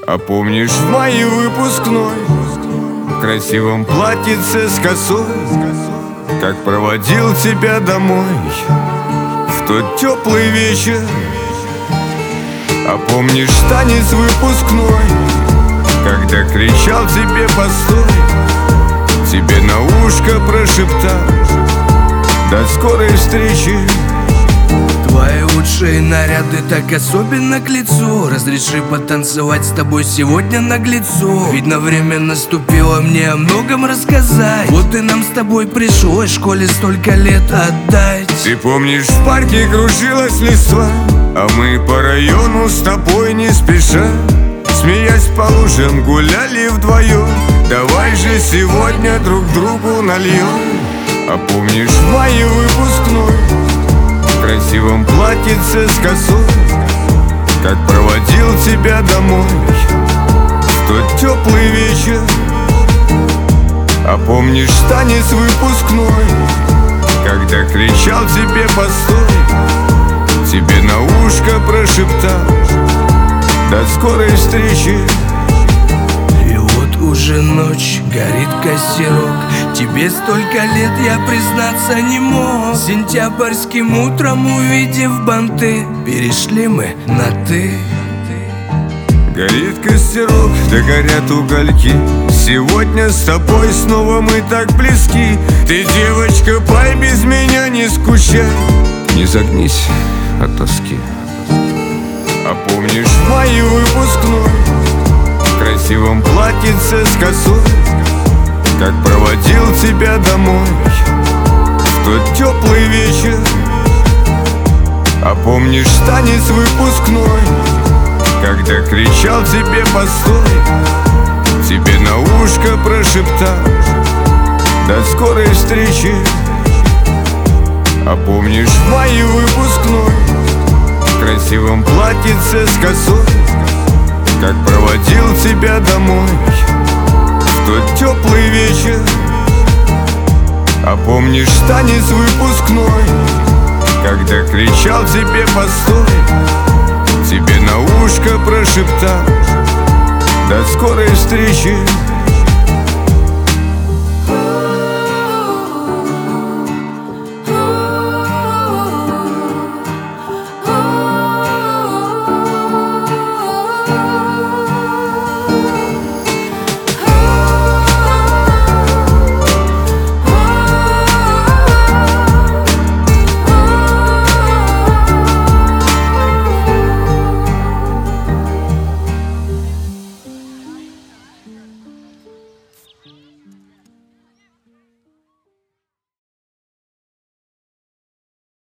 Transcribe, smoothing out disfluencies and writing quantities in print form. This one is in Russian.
А помнишь в мае выпускной, в красивом платьице с косой, как проводил тебя домой в тот теплый вечер? А помнишь танец выпускной, когда кричал тебе постой, тебе на ушко прошептал: до скорой встречи. Твои лучшие наряды так особенно к лицу. Разреши потанцевать с тобой сегодня наглецу. Видно, время наступило мне о многом рассказать. Вот и нам с тобой пришлось в школе столько лет отдать. Ты помнишь, в парке кружилась листва, а мы по району с тобой не спеша, смеясь по лужам, гуляли вдвоем. Давай же сегодня друг другу нальем. А помнишь в мае выпускной, в красивом платьице с косой, как проводил тебя домой в тот теплый вечер? А помнишь танец выпускной, когда кричал тебе постой, тебе на ушко прошептал: до скорой встречи. И вот уже ночь, горит костерок. Тебе столько лет, я признаться не мог. Сентябрьским утром, увидев банты, перешли мы на «ты». Горит костерок, да горят угольки. Сегодня с тобой снова мы так близки. Ты, девочка, пой без меня, не скучай, не загнись от тоски. А помнишь в мае выпускной, в красивом платьице с косой, как проводил тебя домой в тот теплый вечер? А помнишь танец выпускной, когда кричал тебе постой, тебе на ушко прошептал: до скорой встречи. А помнишь в мае выпускной, в красивом платьице с косой, как проводил тебя домой в тот теплый вечер? А помнишь танец выпускной, когда кричал тебе постой, тебе на ушко прошептал: до скорой встречи.